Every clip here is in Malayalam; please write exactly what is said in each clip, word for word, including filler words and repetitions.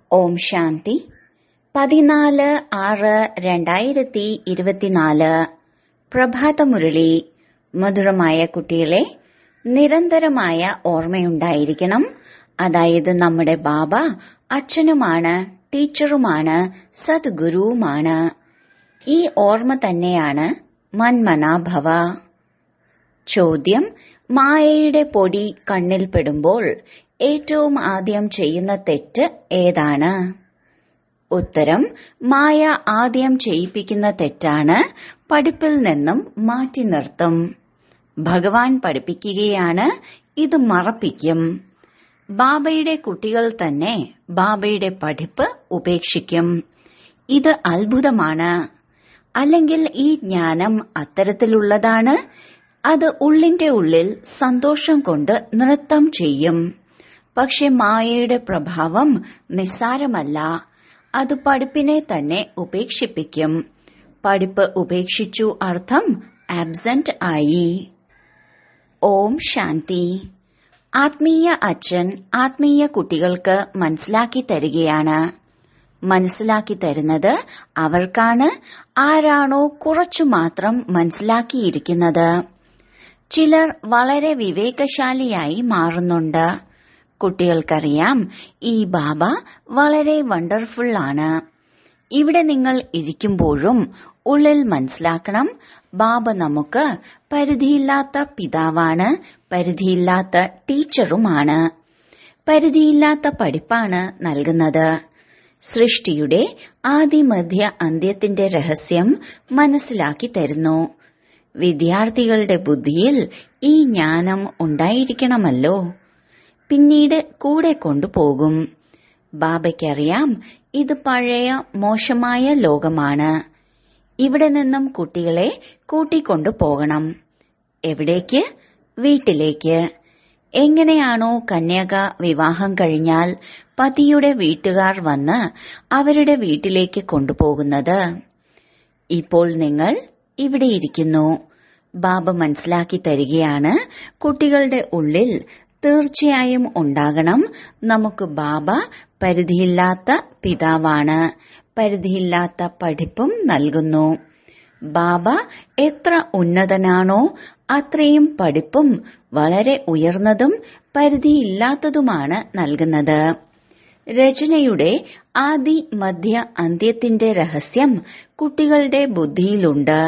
ഓം ശാന്തി. പതിനാല് ആറ് രണ്ടായിരത്തി ഇരുപത്തിനാല് പ്രഭാതമുരളി. മധുരമായ കുട്ടികളെ, നിരന്തരമായ ഓർമ്മയുണ്ടായിരിക്കണം. അതായത് നമ്മുടെ ബാബ അച്ഛനുമാണ്, ടീച്ചറുമാണ്, സദ്ഗുരുവുമാണ്. ഈ ഓർമ്മ തന്നെയാണ് മന്മനാഭവ. ചോദ്യം: മായയുടെ പൊടി കണ്ണിൽപ്പെടുമ്പോൾ ഏറ്റവും ആദ്യം ചെയ്യുന്ന തെറ്റ് ഏതാണ്? ഉത്തരം: മായ ആദ്യം ചെയ്യിപ്പിക്കുന്ന തെറ്റാണ് പഠിപ്പിൽ നിന്നും മാറ്റി നിർത്തും. ഭഗവാൻ പഠിപ്പിക്കുകയാണ്, ഇത് മറപ്പിക്കും. ബാബയുടെ കുട്ടികൾ തന്നെ ബാബയുടെ പഠിപ്പ് ഉപേക്ഷിക്കും. ഇത് അത്ഭുതമാണ്. അല്ലെങ്കിൽ ഈ ജ്ഞാനം അത്തരത്തിലുള്ളതാണ്. അത് ഉള്ളിന്റെ ഉള്ളിൽ സന്തോഷം കൊണ്ട് നൃത്തം ചെയ്യും. പക്ഷെ മായയുടെ പ്രഭാവം നിസ്സാരമല്ല. അത് പഠിപ്പിനെ തന്നെ ഉപേക്ഷിപ്പിക്കും. പഠിപ്പ് ഉപേക്ഷിച്ചു അർത്ഥം ആബ്സെന്റ് ആയി. ഓം ശാന്തി. ആത്മീയ അച്ഛൻ ആത്മീയ കുട്ടികൾക്ക് മനസ്സിലാക്കി തരികയാണ്. മനസ്സിലാക്കി തരുന്നത് അവർക്കാണ്. ആരാണോ കുറച്ചു മാത്രം മനസ്സിലാക്കിയിരിക്കുന്നത്. ചിലർ വളരെ വിവേകശാലിയായി മാറുന്നുണ്ട്. കുട്ടികൾക്കറിയാം, ഈ ബാബ വളരെ വണ്ടർഫുൾ ആണ്. ഇവിടെ നിങ്ങൾ ഇരിക്കുമ്പോഴും ഉള്ളിൽ മനസ്സിലാക്കണം, ബാബ നമുക്ക് പരിധിയില്ലാത്ത പിതാവാണ്, പരിധിയില്ലാത്ത ടീച്ചറുമാണ്. പരിധിയില്ലാത്ത പഠിപ്പാണ് നൽകുന്നത്. സൃഷ്ടിയുടെ ആദിമധ്യ അന്ത്യത്തിന്റെ രഹസ്യം മനസ്സിലാക്കി തരുന്നു. വിദ്യാർത്ഥികളുടെ ബുദ്ധിയിൽ ഈ ജ്ഞാനം ഉണ്ടായിരിക്കണമല്ലോ. പിന്നീട് കൂടെ കൊണ്ടുപോകും. ബാബയ്ക്കറിയാം, ഇത് പഴയ മോശമായ ലോകമാണ്. ഇവിടെ നിന്നും കുട്ടികളെ കൂട്ടിക്കൊണ്ടു പോകണം. എവിടേക്ക്? വീട്ടിലേക്ക്. എങ്ങനെയാണോ കന്യക വിവാഹം കഴിഞ്ഞാൽ പതിയുടെ വീട്ടുകാർ വന്ന് അവരുടെ വീട്ടിലേക്ക് കൊണ്ടുപോകുന്നത്, ഇപ്പോൾ നിങ്ങൾ ഇവിടെ ഇരിക്കുന്നു. ബാബ മനസ്സിലാക്കി തരികയാണ്, കുട്ടികളുടെ ഉള്ളിൽ തീർച്ചയായും ഉണ്ടാകണം, നമുക്ക് ബാബ പരിധിയില്ലാത്ത പിതാവാണ്, പരിധിയില്ലാത്ത പഠിപ്പും നൽകുന്നു. ബാബ എത്ര ഉന്നതനാണോ അത്രയും പഠിപ്പും വളരെ ഉയർന്നതും പരിധിയില്ലാത്തതുമാണ് നൽകുന്നത്. രചനയുടെ ആദി മധ്യ അന്ത്യത്തിന്റെ രഹസ്യം കുട്ടികളുടെ ബുദ്ധിയിലുണ്ട്.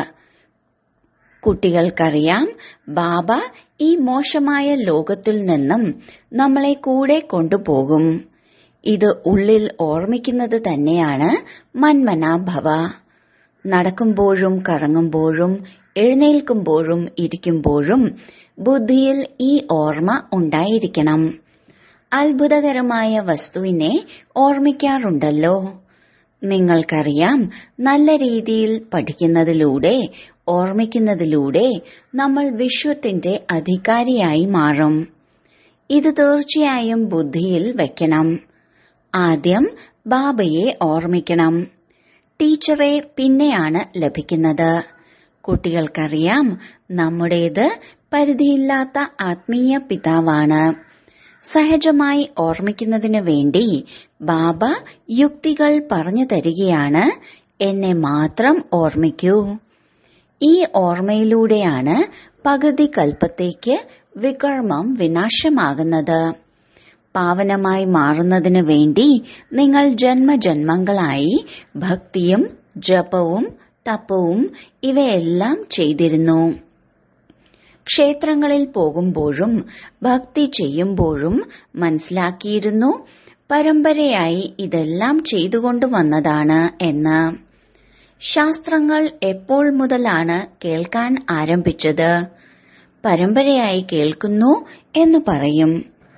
കുട്ടികൾക്കറിയാം, ബാബ ഈ മോശമായ ലോകത്തിൽ നിന്നും നമ്മളെ കൂടെ കൊണ്ടുപോകും. ഇത് ഉള്ളിൽ ഓർമ്മിക്കുന്നത് തന്നെയാണ് മന്മനാഭവ. നടക്കുമ്പോഴും കറങ്ങുമ്പോഴും എഴുന്നേൽക്കുമ്പോഴും ഇരിക്കുമ്പോഴും ബുദ്ധിയിൽ ഈ ഓർമ്മ ഉണ്ടായിരിക്കണം. അത്ഭുതകരമായ വസ്തുവിനെ ഓർമ്മിക്കാറുണ്ടല്ലോ. നിങ്ങൾക്കറിയാം, നല്ല രീതിയിൽ പഠിക്കുന്നതിലൂടെ ഓർമ്മിക്കുന്നതിലൂടെ നമ്മൾ വിശ്വത്തിന്റെ അധികാരിയായി മാറും. ഇത് തീർച്ചയായും ബുദ്ധിയിൽ വെക്കണം. ആദ്യം ബാബയെ ഓർമ്മിക്കണം. ടീച്ചറെ പിന്നെയാണ് ലഭിക്കുന്നത്. കുട്ടികൾക്കറിയാം, നമ്മുടേത് പരിധിയില്ലാത്ത ആത്മീയ പിതാവാണ്. സഹജമായി ഓർമ്മിക്കുന്നതിനു വേണ്ടി ബാബ യുക്തികൾ പറഞ്ഞു തരികയാണ്. എന്നെ മാത്രം ഓർമ്മിക്കൂ. ഈ ഓർമ്മയിലൂടെയാണ് പകുതി കൽപ്പത്തേക്ക് വികർമ്മം വിനാശമാകുന്നത്. പാവനമായി മാറുന്നതിനു വേണ്ടി നിങ്ങൾ ജന്മജന്മങ്ങളായി ഭക്തിയും ജപവും തപവും ഇവയെല്ലാം ചെയ്തിരുന്നു. ക്ഷേത്രങ്ങളിൽ പോകുമ്പോഴും ഭക്തി ചെയ്യുമ്പോഴും മനസ്സിലാക്കിയിരുന്നു, പരമ്പരയായി ഇതെല്ലാം ചെയ്തുകൊണ്ടുവന്നതാണ് എന്ന്. ശാസ്ത്രങ്ങൾ എപ്പോൾ മുതലാണ് കേൾക്കാൻ ആരംഭിച്ചത്? പരമ്പരയായി കേൾക്കുന്നു എന്ന് പറയും.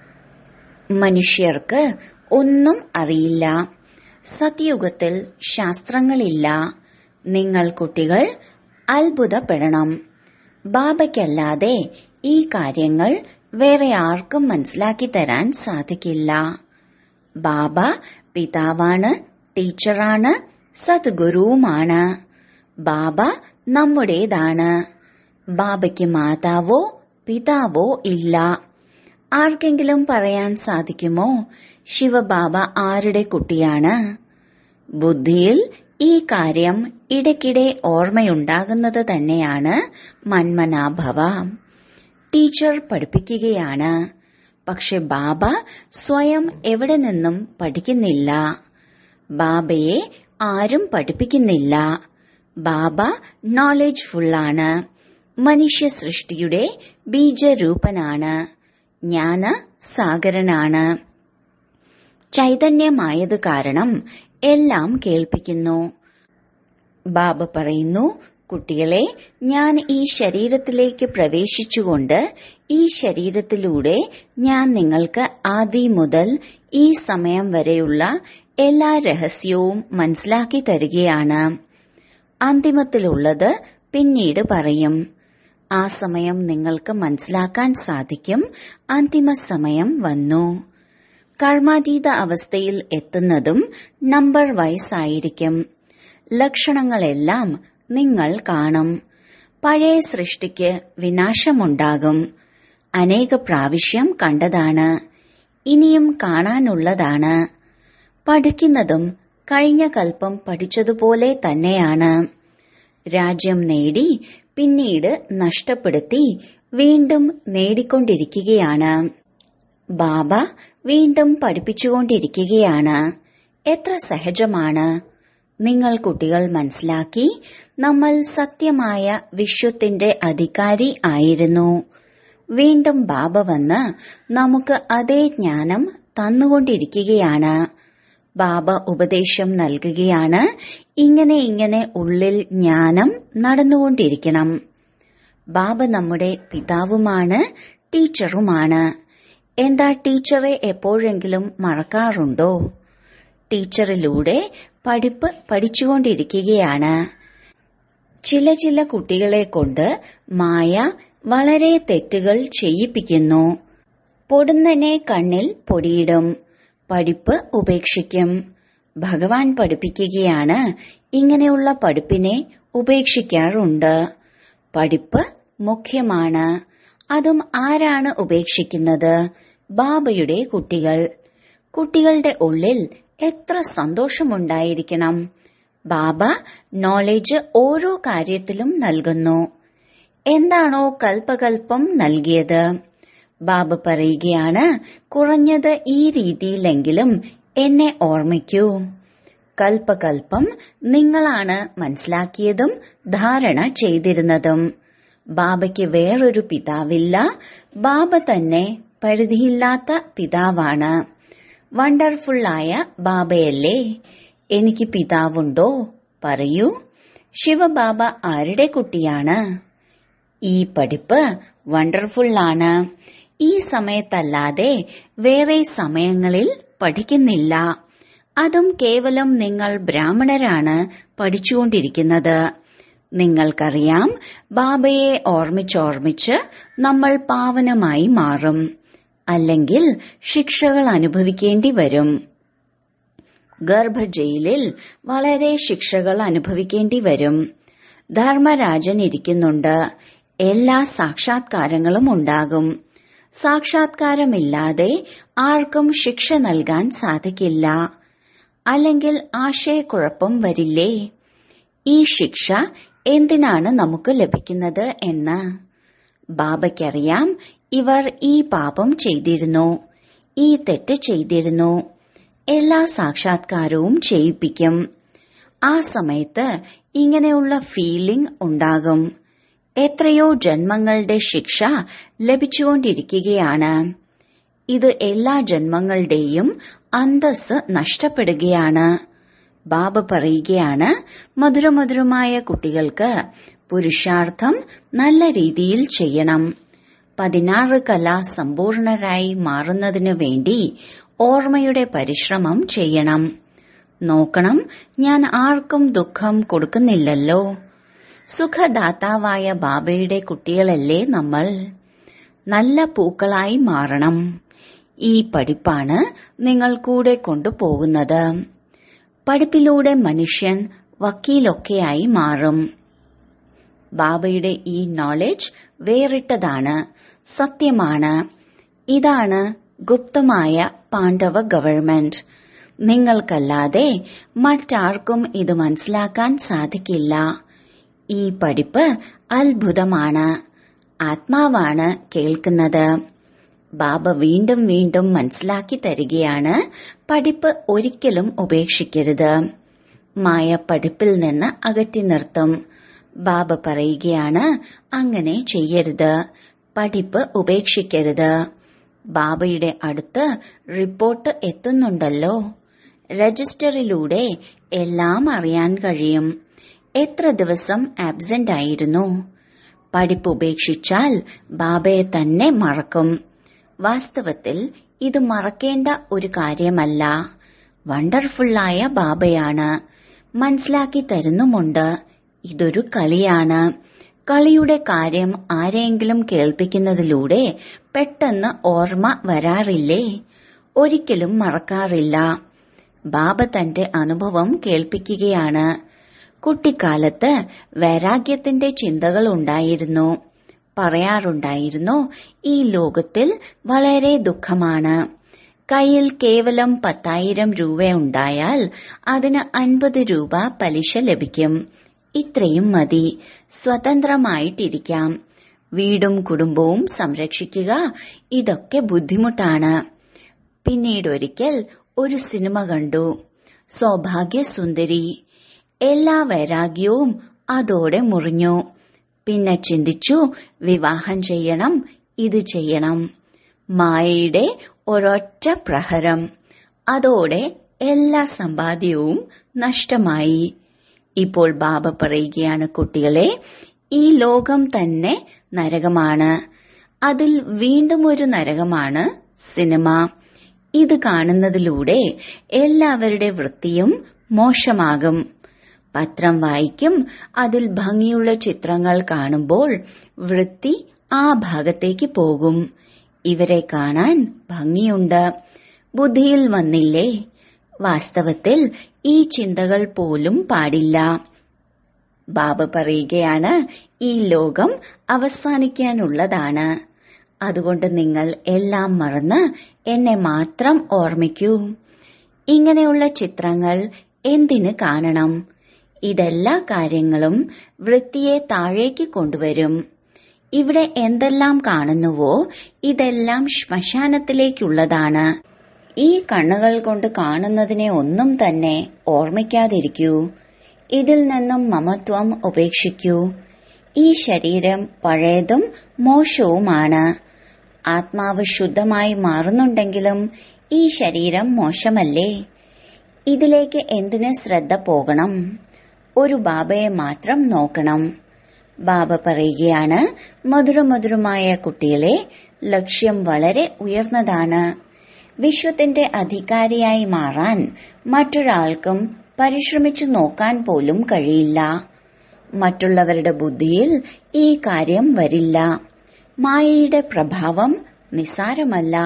മനുഷ്യർക്ക് ഒന്നും അറിയില്ല. സത്യുഗത്തിൽ ശാസ്ത്രങ്ങളില്ല. നിങ്ങൾ കുട്ടികൾ അത്ഭുതപ്പെടണം. ബാബയ്ക്കല്ലാതെ ഈ കാര്യങ്ങൾ വേറെ ആർക്കും മനസ്സിലാക്കി തരാൻ സാധിക്കില്ല. ബാബ പിതാവാണ്, ടീച്ചറാണ്, സദ്ഗുരുവുമാണ്. ബാബ നമ്മുടേതാണ്. ബാബയ്ക്ക് മാതാവോ പിതാവോ ഇല്ല. ആർക്കെങ്കിലും പറയാൻ സാധിക്കുമോ, ശിവബാബ ആരുടെ കുട്ടിയാണ്? ബുദ്ധിയിൽ ഈ കാര്യം ഇടയ്ക്കിടെ ഓർമ്മയുണ്ടാകുന്നത് തന്നെയാണ് മന്മനാഭവ. ടീച്ചർ പഠിപ്പിക്കുകയാണ്, പക്ഷെ ബാബ സ്വയം എവിടെ നിന്നും പഠിക്കുന്നില്ല. ബാബയെ ആരും പഠിപ്പിക്കുന്നില്ല. ബാബ നോളജ് ഫുള്ളാണ്. മനുഷ്യ സൃഷ്ടിയുടെ ബീജരൂപനാണ്. ജ്ഞാന സാഗരനാണ്. ചൈതന്യമായത് കാരണം എല്ലാം കേൾപ്പിക്കുന്നു. ബാബ പറയുന്നു, കുട്ടികളെ, ഞാൻ ഈ ശരീരത്തിലേക്ക് പ്രവേശിച്ചുകൊണ്ട് ഈ ശരീരത്തിലൂടെ ഞാൻ നിങ്ങൾക്ക് ആദി മുതൽ ഈ സമയം വരെയുള്ള എല്ലാ രഹസ്യവും മനസ്സിലാക്കി തരികയാണ്. അന്തിമത്തിലുള്ളത് പിന്നീട് പറയും. ആ സമയം നിങ്ങൾക്ക് മനസ്സിലാക്കാൻ സാധിക്കും. അന്തിമ സമയം വന്നു. കർമാതീത അവസ്ഥയിൽ എത്തുന്നതും നമ്പർ വൈസ് ആയിരിക്കും. ലക്ഷണങ്ങളെല്ലാം നിങ്ങൾ കാണും. പഴയ സൃഷ്ടിക്ക് വിനാശമുണ്ടാകും. അനേക പ്രാവശ്യം കണ്ടതാണ്. ഇനിയും കാണാനുള്ളതാണ്. പഠിക്കുന്നതും കഴിഞ്ഞ കൽപ്പം പഠിച്ചതുപോലെ തന്നെയാണ്. രാജ്യം നേടി പിന്നീട് നഷ്ടപ്പെടുത്തി വീണ്ടും നേടിക്കൊണ്ടിരിക്കുകയാണ്. ബാബ വീണ്ടും പഠിപ്പിച്ചുകൊണ്ടിരിക്കുകയാണ്. എത്ര സഹജമാണ്. നിങ്ങൾ കുട്ടികൾ മനസ്സിലാക്കി, നമ്മൾ സത്യമായ വിശ്വത്തിന്റെ അധികാരി ആയിരുന്നു. വീണ്ടും ബാബ വന്ന് നമുക്ക് അതേ ജ്ഞാനം തന്നുകൊണ്ടിരിക്കുകയാണ്. ബാബ ഉപദേശം നൽകുകയാണ്. ഇങ്ങനെ ഇങ്ങനെ ഉള്ളിൽ ജ്ഞാനം നടന്നുകൊണ്ടിരിക്കണം. ബാബ നമ്മുടെ പിതാവുമാണ്, ടീച്ചറുമാണ്. എന്താ ടീച്ചറെ എപ്പോഴെങ്കിലും മറക്കാറുണ്ടോ? ടീച്ചറിലൂടെ പഠിപ്പ് പഠിച്ചുകൊണ്ടിരിക്കുകയാണ്. ചില ചില കുട്ടികളെ കൊണ്ട് മായ വളരെ തെറ്റുകൾ ചെയ്യിപ്പിക്കുന്നു. പൊടുന്നനെ കണ്ണിൽ പൊടിയിടും. പഠിപ്പ് ഉപേക്ഷിക്കും. ഭഗവാൻ പഠിപ്പിക്കുകയാണ്, ഇങ്ങനെയുള്ള പഠിപ്പിനെ ഉപേക്ഷിക്കാറുണ്ട്. പഠിപ്പ് മുഖ്യമാണ്. അതും ആരാണ് ഉപേക്ഷിക്കുന്നത്? ബാബയുടെ കുട്ടികൾ. കുട്ടികളുടെ ഉള്ളിൽ എത്ര സന്തോഷമുണ്ടായിരിക്കണം. ബാബ നോളജ് ഓരോ കാര്യത്തിലും നൽകുന്നു. എന്താണോ കൽപ്പകൽപ്പം നൽകിയത്, ബാബ പറയുകയാണ്, കുറഞ്ഞത് ഈ രീതിയിലെങ്കിലും എന്നെ ഓർമ്മിക്കൂ. കൽപ്പകൽപ്പം നിങ്ങളാണ് മനസ്സിലാക്കിയതും ധാരണ ചെയ്തിരുന്നതും. ബാബയ്ക്ക് വേറൊരു പിതാവില്ല. ബാബ തന്നെ പരിധിയില്ലാത്ത പിതാവാണ്. വണ്ടർഫുള്ളായ ബാബയല്ലേ. എനിക്ക് പിതാവുണ്ടോ? പറയൂ. ശിവബാബ ആരുടെ കുട്ടിയാണ്? ഈ പഠിപ്പ് വണ്ടർഫുള്ളാണ്. ഈ സമയത്തല്ലാതെ വേറെ സമയങ്ങളിൽ പഠിക്കുന്നില്ല. അതും കേവലം നിങ്ങൾ ബ്രാഹ്മണരാണ് പഠിച്ചുകൊണ്ടിരിക്കുന്നത്. നിങ്ങൾക്കറിയാം, ബാബയെ ഓർമ്മിച്ചോർമ്മിച്ച് നമ്മൾ പാവനമായി മാറും. അല്ലെങ്കിൽ ശിക്ഷകൾ അനുഭവിക്കേണ്ടി വരും. ഗർഭജയിലിൽ വളരെ ശിക്ഷകൾ അനുഭവിക്കേണ്ടി വരും. ധർമ്മരാജൻ ഇരിക്കുന്നുണ്ട്. എല്ലാ സാക്ഷാത്കാരങ്ങളും ഉണ്ടാകും. സാക്ഷാത്കാരമില്ലാതെ ആർക്കും ശിക്ഷ നൽകാൻ സാധിക്കില്ല. അല്ലെങ്കിൽ ആശയക്കുഴപ്പം വരില്ലേ? ഈ ശിക്ഷ എന്തിനാണ് നമുക്ക് ലഭിക്കുന്നത് എന്ന് ബാബയ്ക്കറിയാം. ഇവർ ഈ പാപം ചെയ്തിരുന്നു, ഈ തെറ്റ് ചെയ്തിരുന്നു. എല്ലാ സാക്ഷാത്കാരവും ചെയ്യിപ്പിക്കും. ആ സമയത്ത് ഇങ്ങനെയുള്ള ഫീലിംഗ് ഉണ്ടാകും. എത്രയോ ജന്മങ്ങളുടെ ശിക്ഷ ലഭിച്ചുകൊണ്ടിരിക്കുകയാണ്. ഇത് എല്ലാ ജന്മങ്ങളുടെയും അന്തസ്സ് നഷ്ടപ്പെടുകയാണ്. ബാബ പറയുകയാണ്, മധുരമധുരമായ കുട്ടികൾക്ക് പുരുഷാർത്ഥം നല്ല രീതിയിൽ ചെയ്യണം. പതിനാറ് കല സമ്പൂർണരായി മാറുന്നതിനു വേണ്ടി ഓർമ്മയുടെ പരിശ്രമം ചെയ്യണം. നോക്കണം, ഞാൻ ആർക്കും ദുഃഖം കൊടുക്കുന്നില്ലല്ലോ. സുഖദാതാവായ ബാബയുടെ കുട്ടികളല്ലേ നമ്മൾ. നല്ല പൂക്കളായി മാറണം. ഈ പഠിപ്പാണ് നിങ്ങൾ കൂടെ കൊണ്ടുപോകുന്നത്. പഠിപ്പിലൂടെ മനുഷ്യൻ വക്കീലൊക്കെയായി മാറും. ബാബയുടെ ഈ നോളജ് വേറിട്ടതാണ്, സത്യമാണ്. ഇതാണ് ഗുപ്തമായ പാണ്ഡവ ഗവൺമെന്റ്. നിങ്ങൾക്കല്ലാതെ മറ്റാർക്കും ഇത് മനസ്സിലാക്കാൻ സാധിക്കില്ല. ഈ പഠിപ്പ് അത്ഭുതമാണ്. ആത്മാവാണ് കേൾക്കുന്നത്. ബാബ വീണ്ടും വീണ്ടും മനസ്സിലാക്കി തരികയാണ്, പഠിപ്പ് ഒരിക്കലും ഉപേക്ഷിക്കരുത്. മായ പഠിപ്പിൽ നിന്ന് അകറ്റി നിർത്തും. ബാബ പറയുകയാണ്, അങ്ങനെ ചെയ്യരുത്, പഠിപ്പ് ഉപേക്ഷിക്കരുത്. ബാബയുടെ അടുത്ത് റിപ്പോർട്ട് എത്തുന്നുണ്ടല്ലോ. രജിസ്റ്ററിലൂടെ എല്ലാം അറിയാൻ കഴിയും. എത്ര ദിവസം ആബ്സെന്റ് ആയിരുന്നു. പഠിപ്പ് ഉപേക്ഷിച്ചാൽ ബാബയെ തന്നെ മറക്കും. വാസ്തവത്തിൽ ഇത് മറക്കേണ്ട ഒരു കാര്യമല്ല. വണ്ടർഫുള്ളായ ബാബയാണ്. മനസ്സിലാക്കി തരുന്നുമുണ്ട്. ഇതൊരു കളിയാണ്. കളിയുടെ കാര്യം ആരെങ്കിലും കേൾപ്പിക്കുന്നതിലൂടെ പെട്ടെന്ന് ഓർമ്മ വരാറില്ലേ? ഒരിക്കലും മറക്കാറില്ല. ബാബ തന്റെ അനുഭവം കേൾപ്പിക്കുകയാണ്. കുട്ടിക്കാലത്ത് വൈരാഗ്യത്തിന്റെ ചിന്തകൾ ഉണ്ടായിരുന്നു. പറയാറുണ്ടായിരുന്നു, ഈ ലോകത്തിൽ വളരെ ദുഃഖമാണ്. കയ്യിൽ കേവലം പത്തായിരം രൂപയുണ്ടായാൽ അതിന് അൻപത് രൂപ പലിശ ലഭിക്കും. ഇത്രയും മതി, സ്വതന്ത്രമായിട്ടിരിക്കാം. വീടും കുടുംബവും സംരക്ഷിക്കുക, ഇതൊക്കെ ബുദ്ധിമുട്ടാണ്. പിന്നീടൊരിക്കൽ ഒരു സിനിമ കണ്ടു, സൗഭാഗ്യസുന്ദരി. എല്ലാ വൈരാഗ്യവും അതോടെ മുറിഞ്ഞു. പിന്നെ ചിന്തിച്ചു, വിവാഹം ചെയ്യണം, ഇത് ചെയ്യണം. മായയുടെ ഒരൊറ്റ പ്രഹരം, അതോടെ എല്ലാ സമ്പാദ്യവും നഷ്ടമായി. ഇപ്പോൾ ബാബ പറയുകയാണ്, കുട്ടികളെ, ഈ ലോകം തന്നെ നരകമാണ്. അതിൽ വീണ്ടും ഒരു നരകമാണ് സിനിമ. ഇത് കാണുന്നതിലൂടെ എല്ലാവരുടെ വൃത്തിയും മോശമാകും. പത്രം വായിക്കും, അതിൽ ഭംഗിയുള്ള ചിത്രങ്ങൾ കാണുമ്പോൾ വൃത്തി ആ ഭാഗത്തേക്ക് പോകും. ഇവരെ കാണാൻ ഭംഗിയുണ്ട്, ബുദ്ധിയിൽ വന്നില്ലേ? വാസ്തവത്തിൽ ഈ ചിന്തകൾ പോലും പാടില്ല. ബാബ പറയുകയാണ്, ഈ ലോകം അവസാനിക്കാനുള്ളതാണ്. അതുകൊണ്ട് നിങ്ങൾ എല്ലാം മറന്ന് എന്നെ മാത്രം ഓർമ്മിക്കൂ. ഇങ്ങനെയുള്ള ചിത്രങ്ങൾ എന്തിന് കാണണം? ഇതെല്ലാ കാര്യങ്ങളും വൃത്തിയെ താഴേക്ക് കൊണ്ടുവരും. ഇവിടെ എന്തെല്ലാം കാണുന്നുവോ ഇതെല്ലാം ശ്മശാനത്തിലേക്കുള്ളതാണ്. ഈ കണ്ണുകൾ കൊണ്ട് കാണുന്നതിനെ ഒന്നും തന്നെ ഓർമ്മിക്കാതിരിക്കൂ. ഇതിൽ നിന്നും മമത്വം ഉപേക്ഷിക്കൂ. ഈ ശരീരം പഴയതും മോശവുമാണ്. ആത്മാവ് ശുദ്ധമായി മാറുന്നുണ്ടെങ്കിലും ഈ ശരീരം മോശമല്ലേ? ഇതിലേക്ക് എന്തിന് ശ്രദ്ധ പോകണം? ഒരു ബാബയെ മാത്രം നോക്കണം. ബാബ പറയുകയാണ്, മധുരമധുരമായ കുട്ടികളെ, ലക്ഷ്യം വളരെ ഉയർന്നതാണ്. വിശ്വത്തിന്റെ അധികാരിയായി മാറാൻ മറ്റൊരാൾക്കും പരിശ്രമിച്ചു നോക്കാൻ പോലും കഴിയില്ല. മറ്റുള്ളവരുടെ ബുദ്ധിയിൽ ഈ കാര്യം വരില്ല. മായയുടെ പ്രഭാവം നിസ്സാരമല്ല.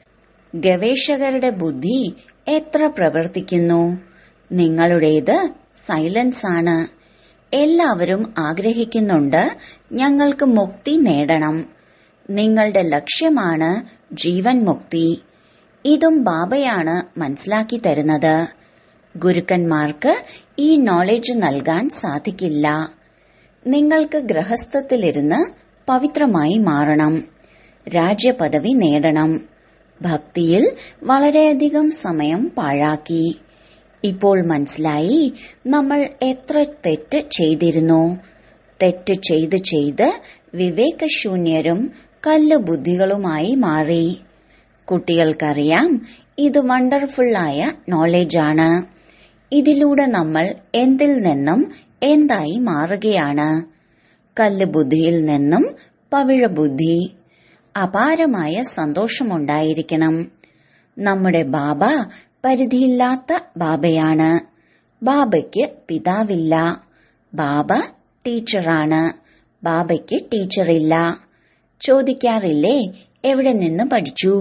ഗവേഷകരുടെ ബുദ്ധി എത്ര പ്രവർത്തിക്കുന്നു. നിങ്ങളുടേത് സൈലൻസ് ആണ്. എല്ലാവരും ആഗ്രഹിക്കുന്നുണ്ട്, ഞങ്ങൾക്ക് മുക്തി നേടണം. നിങ്ങളുടെ ലക്ഷ്യമാണ് ജീവൻ മുക്തി. ഇതും ബാബയാണ് മനസ്സിലാക്കി തരുന്നത്. ഗുരുക്കന്മാർക്ക് ഈ നോളജ് നൽകാൻ സാധിക്കില്ല. നിങ്ങൾക്ക് ഗൃഹസ്ഥത്തിലിരുന്ന് പവിത്രമായി മാറണം, രാജ്യപദവി നേടണം. ഭക്തിയിൽ വളരെയധികം സമയം പാഴാക്കി. ഇപ്പോൾ മനസ്സിലായി നമ്മൾ എത്ര തെറ്റ് ചെയ്തിരുന്നു. തെറ്റ് ചെയ്ത് ചെയ്ത് വിവേകശൂന്യരും കല്ലുബുദ്ധികളുമായി മാറി. കുട്ടികൾക്കറിയാം, ഇത് വണ്ടർഫുള്ളായ നോളജാണ്. ഇതിലൂടെ നമ്മൾ എന്തിൽ നിന്നും എന്തായി മാറുകയാണ്? കല്ലുബുദ്ധിയിൽ നിന്നും പവിഴബുദ്ധി. അപാരമായ സന്തോഷമുണ്ടായിരിക്കണം. നമ്മുടെ ബാബ പരിധിയില്ലാത്ത ബാബയാണ്. ബാബയ്ക്ക് പിതാവില്ല. ബാബ ടീച്ചറാണ്. ബാബയ്ക്ക് ടീച്ചറില്ല. ചോദിക്കാറില്ലേ, എവിടെ നിന്ന് പഠിച്ചു?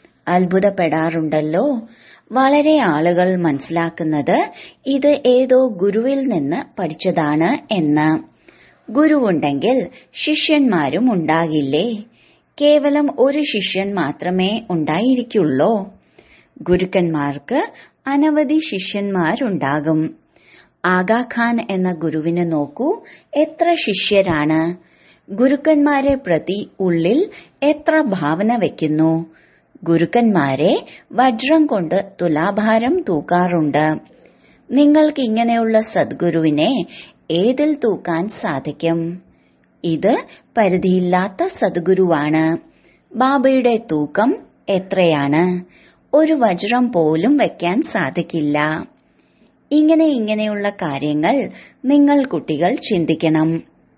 അത്ഭുതപ്പെടാറുണ്ടല്ലോ. വളരെ ആളുകൾ മനസ്സിലാക്കുന്നത് ഇത് ഏതോ ഗുരുവിൽ നിന്ന് പഠിച്ചതാണ് എന്ന്. ഗുരുവുണ്ടെങ്കിൽ ശിഷ്യന്മാരും ഉണ്ടാകില്ലേ? കേവലം ഒരു ശിഷ്യൻ മാത്രമേ ഉണ്ടായിരിക്കുള്ളൂ? ഗുരുക്കന്മാർക്ക് അനവധി ശിഷ്യന്മാരുണ്ടാകും. ആഗാഖാൻ എന്ന ഗുരുവിനെ നോക്കൂ, എത്ര ശിഷ്യരാണ്. ഗുരുക്കന്മാരെ പ്രതി ഉള്ളിൽ എത്ര ഭാവന വയ്ക്കുന്നു. ഗുരുക്കന്മാരെ വജ്രം കൊണ്ട് തുലാഭാരം തൂക്കാറുണ്ട്. നിങ്ങൾക്ക് ഇങ്ങനെയുള്ള സദ്ഗുരുവിനെ ഏതിൽ തൂക്കാൻ സാധിക്കും? ഇത് പരിധിയില്ലാത്ത സദ്ഗുരുവാണ്. ബാബയുടെ തൂക്കം എത്രയാണ്? ഒരു വജ്രം പോലും വയ്ക്കാൻ സാധിക്കില്ല. ഇങ്ങനെ ഇങ്ങനെയുള്ള കാര്യങ്ങൾ നിങ്ങൾ കുട്ടികൾ ചിന്തിക്കണം.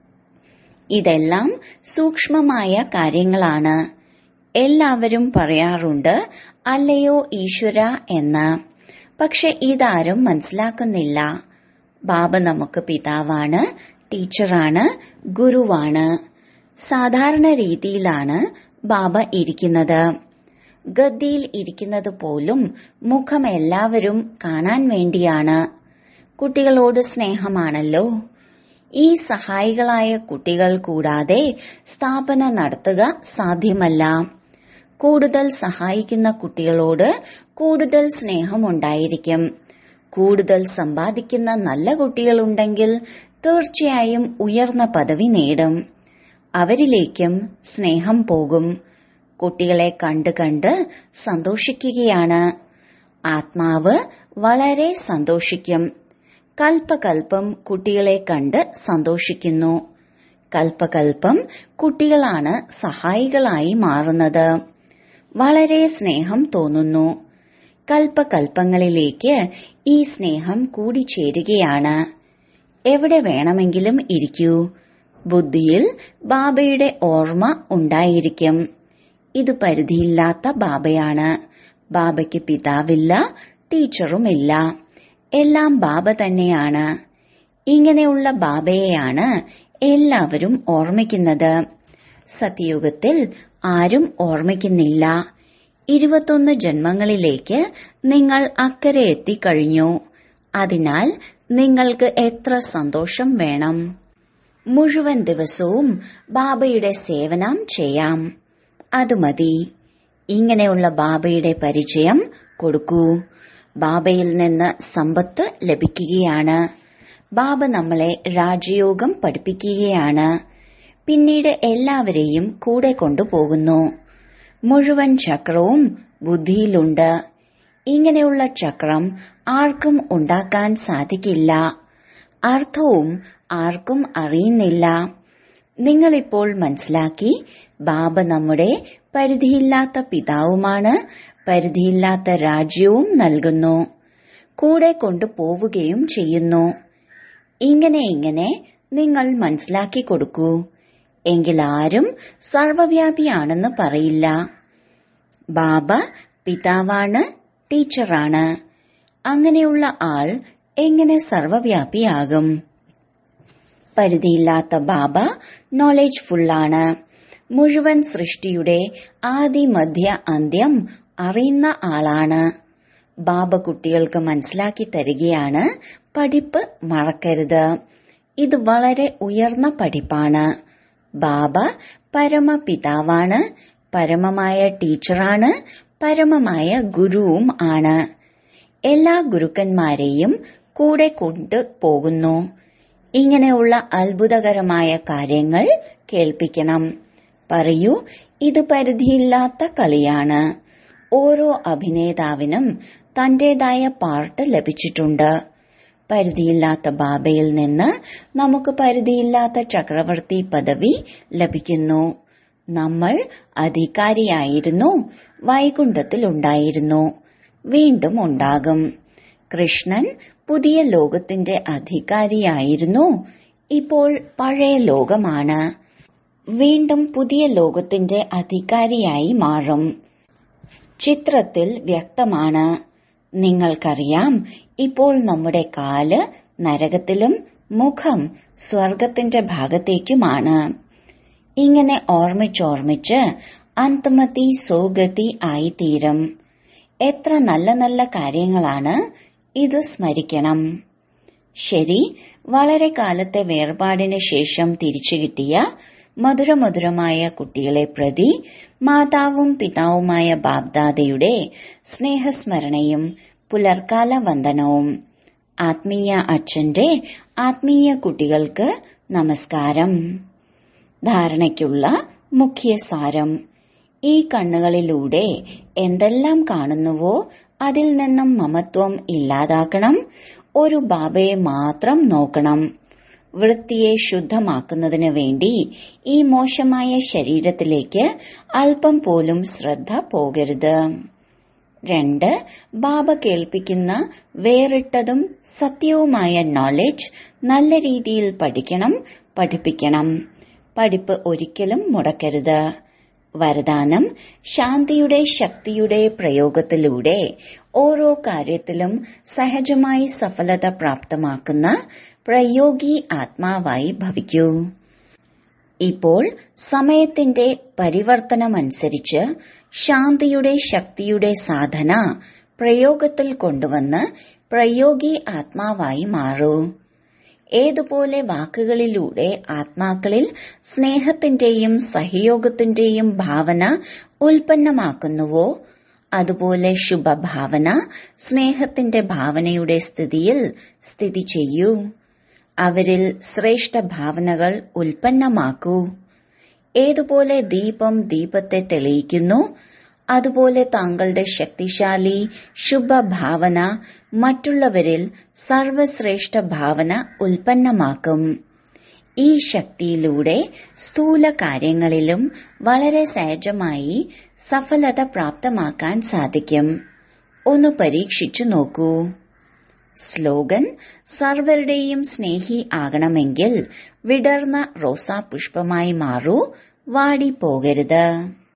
ഇതെല്ലാം സൂക്ഷ്മമായ കാര്യങ്ങളാണ്. എല്ലാവരും പറയാറുണ്ട് അല്ലയോ ഈശ്വര എന്ന്. പക്ഷെ ഇതാരും മനസ്സിലാക്കുന്നില്ല. ബാബ നമുക്ക് പിതാവാണ്, ടീച്ചറാണ്, ഗുരുവാണ്. സാധാരണ രീതിയിലാണ് ബാബ ഇരിക്കുന്നത്. ഗദ്ദിയിൽ ഇരിക്കുന്നത് പോലും മുഖം എല്ലാവരും കാണാൻ വേണ്ടിയാണ്. കുട്ടികളോട് സ്നേഹമാണല്ലോ. ഈ സഹായികളായ കുട്ടികൾ കൂടാതെ സ്ഥാപന നടത്തുക സാധ്യമല്ല. കൂടുതൽ സഹായിക്കുന്ന കുട്ടികളോട് കൂടുതൽ സ്നേഹമുണ്ടായിരിക്കും. കൂടുതൽ സമ്പാദിക്കുന്ന നല്ല കുട്ടികളുണ്ടെങ്കിൽ തീർച്ചയായും ഉയർന്ന പദവി നേടും. അവരിലേക്കും സ്നേഹം പോകും. കുട്ടികളെ കണ്ട് കണ്ട് സന്തോഷിക്കുകയാണ്. ആത്മാവ് വളരെ സന്തോഷിക്കും. കൽപ്പകൽപ്പം കുട്ടികളെ കണ്ട് സന്തോഷിക്കുന്നു. കൽപ്പകൽപ്പം കുട്ടികളാണ് സഹായികളായി മാറുന്നത്. വളരെ സ്നേഹം തോന്നുന്നു. കൽപ്പകൽപ്പങ്ങളിലേക്ക് ഈ സ്നേഹം കൂടിച്ചേരുകയാണ്. എവിടെ വേണമെങ്കിലും ഇരിക്കൂ. ബുദ്ധിയിൽ ബാബയുടെ ഓർമ്മ ഉണ്ടായിരിക്കും. ഇത് പരിധിയില്ലാത്ത ബാബയാണ്. ബാബയ്ക്ക് പിതാവില്ല, ടീച്ചറുമില്ല. എല്ലാം ബാബ തന്നെയാണ്. ഇങ്ങനെയുള്ള ബാബയെയാണ് എല്ലാവരും ഓർമ്മിക്കുന്നത്. സത്യയുഗത്തിൽ ആരും ഓർമ്മിക്കുന്നില്ല. ഇരുപത്തൊന്ന് ജന്മങ്ങളിലേക്ക് നിങ്ങൾ അക്കരെ എത്തിക്കഴിഞ്ഞു. അതിനാൽ നിങ്ങൾക്ക് എത്ര സന്തോഷം വേണം? മുഴുവൻ ദിവസവും ബാബയുടെ സേവനം ചെയ്യാം. അത് മതി. ഇങ്ങനെയുള്ള ബാബയുടെ പരിചയം കൊടുക്കൂ. ബാബയിൽ നിന്ന് സമ്പത്ത് ലഭിക്കുകയാണ്. ബാബ നമ്മളെ രാജയോഗം പഠിപ്പിക്കുകയാണ്. പിന്നീട് എല്ലാവരെയും കൂടെ കൊണ്ടുപോകുന്നു. മുഴുവൻ ചക്രവും ബുദ്ധിയിലുണ്ട്. ഇങ്ങനെയുള്ള ചക്രം ആർക്കും ഉണ്ടാക്കാൻ സാധിക്കില്ല. അർത്ഥവും ആർക്കും അറിയുന്നില്ല. നിങ്ങളിപ്പോൾ മനസ്സിലാക്കി, ബാബ നമ്മുടെ പരിധിയില്ലാത്ത പിതാവുമാണ്. പരിധിയില്ലാത്ത രാജ്യവും നൽകുന്നു. കൂടെ കൊണ്ടുപോവുകയും ചെയ്യുന്നു. ഇങ്ങനെ ഇങ്ങനെ നിങ്ങൾ മനസ്സിലാക്കി കൊടുക്കൂ. എങ്കിൽ ആരും സർവവ്യാപിയാണെന്ന് പറയില്ല. ബാബ പിതാവാണ്, ടീച്ചറാണ്. അങ്ങനെയുള്ള ആൾ എങ്ങനെ സർവവ്യാപിയാകും? പരിധിയില്ലാത്ത ബാബ നോളജ് ഫുള്ളാണ്. മുഴുവൻ സൃഷ്ടിയുടെ ആദി മധ്യ അന്ത്യം അറിയുന്ന ആളാണ്. ബാബ കുട്ടികൾക്ക് മനസ്സിലാക്കി തരികയാണ്, പഠിപ്പ് മറക്കരുത്. ഇത് വളരെ ഉയർന്ന പഠിപ്പാണ്. ബാബ പരമപിതാവാണ്, പരമമായ ടീച്ചറാണ്, പരമമായ ഗുരുവും ആണ്. എല്ലാ ഗുരുക്കന്മാരെയും കൂടെ കൊണ്ടു പോകുന്നു. ഇങ്ങനെയുള്ള അത്ഭുതകരമായ കാര്യങ്ങൾ കേൾപ്പിക്കണം. പറയൂ, ഇത് പരിധിയില്ലാത്ത കളിയാണ്. ഓരോ അഭിനേതാവിനും തന്റേതായ പാർട്ട് ലഭിച്ചിട്ടുണ്ട്. പരിധിയില്ലാത്ത ബാബയിൽ നിന്ന് നമുക്ക് പരിധിയില്ലാത്ത ചക്രവർത്തി പദവി ലഭിക്കുന്നു. നമ്മൾ അധികാരിയായിരുന്നു, വൈകുണ്ഠത്തിലുണ്ടായിരുന്നു, വീണ്ടും ഉണ്ടാകും. കൃഷ്ണൻ പുതിയ ലോകത്തിന്റെ അധികാരിയായിരുന്നു, ഇപ്പോൾ പഴയ ലോകമാണ്. വീണ്ടും പുതിയ ലോകത്തിന്റെ അധികാരിയായി മാറും. ചിത്രത്തിൽ വ്യക്തമാണ്. നിങ്ങൾക്കറിയാം, ഇപ്പോൾ നമ്മുടെ കാല് നരകത്തിലും മുഖം സ്വർഗത്തിന്റെ ഭാഗത്തേക്കുമാണ്. ഇങ്ങനെ ഓർമ്മിച്ചോർമ്മിച്ച് അന്തമതി സോഗതി ആയിത്തീരും. എത്ര നല്ല നല്ല കാര്യങ്ങളാണ്. ഇത് സ്മരിക്കണം. ശരി, വളരെ കാലത്തെ വേർപാടിന് ശേഷം തിരിച്ചു കിട്ടിയ മധുരമധുരമായ കുട്ടികളെ പ്രതി മാതാവും പിതാവുമായ ബാബ്ദാദയുടെ സ്നേഹസ്മരണയും പുലർക്കാല വന്ദനവും. ആത്മീയ അച്ഛന്റെ ആത്മീയ കുട്ടികൾക്ക് നമസ്കാരം. ധാരണയ്ക്കുള്ള മുഖ്യ സാരം: ഈ കണ്ണുകളിലൂടെ എന്തെല്ലാം കാണുന്നുവോ അതിൽ നിന്നും മമത്വം ഇല്ലാതാക്കണം. ഒരു ബാബയെ മാത്രം നോക്കണം. വൃത്തിയെ ശുദ്ധമാക്കുന്നതിന് വേണ്ടി ഈ മോശമായ ശരീരത്തിലേക്ക് അല്പം പോലും ശ്രദ്ധ പോകരുത്. രണ്ട്, ബാബ കേൾപ്പിക്കുന്ന വേറിട്ടതും സത്യവുമായ നോളജ് നല്ല രീതിയിൽ പഠിക്കണം, പഠിപ്പിക്കണം. പഠിപ്പ് ഒരിക്കലും മുടക്കരുത്. വരദാനം: ശാന്തിയുടെ ശക്തിയുടെ പ്രയോഗത്തിലൂടെ ഓരോ കാര്യത്തിലും സഹജമായി സഫലത പ്രാപ്തമാക്കുന്ന പ്രയോഗി ആത്മാവായി ഭവിക്കൂ. ഇപ്പോൾ സമയത്തിന്റെ പരിവർത്തനമനുസരിച്ച് ശാന്തിയുടെ ശക്തിയുടെ സാധന പ്രയോഗത്തിൽ കൊണ്ടുവന്ന് പ്രയോഗി ആത്മാവായി മാറൂ. ഏതുപോലെ വാക്കുകളിലൂടെ ആത്മാക്കളിൽ സ്നേഹത്തിന്റെയും സഹയോഗത്തിന്റെയും ഭാവന ഉൽപ്പന്നമാക്കുന്നുവോ അതുപോലെ ശുഭഭാവന സ്നേഹത്തിന്റെ ഭാവനയുടെ സ്ഥിതിയിൽ സ്ഥിതി ചെയ്യൂ. അവരിൽ ശ്രേഷ്ഠ ഭാവനകൾ ഉൽപ്പന്നമാക്കൂ. ഏതുപോലെ ദീപം ദീപത്തെ തെളിയിക്കുന്നു അതുപോലെ താങ്കളുടെ ശക്തിശാലി ശുഭഭാവന മറ്റുള്ളവരിൽ സർവശ്രേഷ്ഠ ഭാവന ഉൽപ്പന്നമാക്കും. ഈ ശക്തിയിലൂടെ സ്ഥൂല കാര്യങ്ങളിലും വളരെ സഹജമായി സഫലത പ്രാപ്തമാക്കാൻ സാധിക്കും. ഒന്ന് പരീക്ഷിച്ചു നോക്കൂ. സ്ലോഗൻ: സർവരുടെയും സ്നേഹി ആകണമെങ്കിൽ വിടർന്ന റോസാ പുഷ്പമായി മാറൂ, വാടിപ്പോകരുത്.